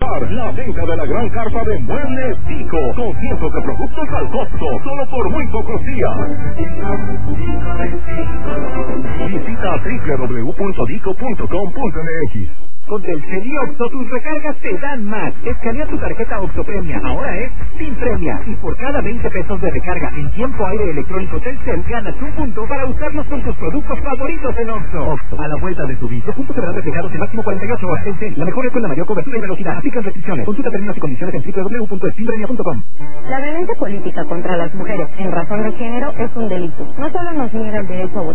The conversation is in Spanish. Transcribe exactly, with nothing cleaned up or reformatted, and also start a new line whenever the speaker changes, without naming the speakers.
celebrar la venta de la gran carpa de Muebles Dico, con cientos de productos al costo, solo por muy pocos días. Visita doble u doble u doble u punto dico punto com punto m x.
Con Telcel y Oxxo tus recargas te dan más. Escanea tu tarjeta Oxxo Premia, ahora es sin premia. Y por cada veinte pesos de recarga en tiempo aire electrónico Telcel, ganas un punto para usarlos con tus productos favoritos en Oxxo. Oxxo, a la vuelta de tu vida. Los puntos se verán reflejados en máximo cuarenta y ocho horas. Telcel, la mejor red con la mayor cobertura y velocidad. Aplican restricciones. Consulta términos y condiciones en doble u doble u doble u punto eximpremia punto com.
La violencia política contra las mujeres en razón de género es un delito. No solo nos niega el derecho a votar,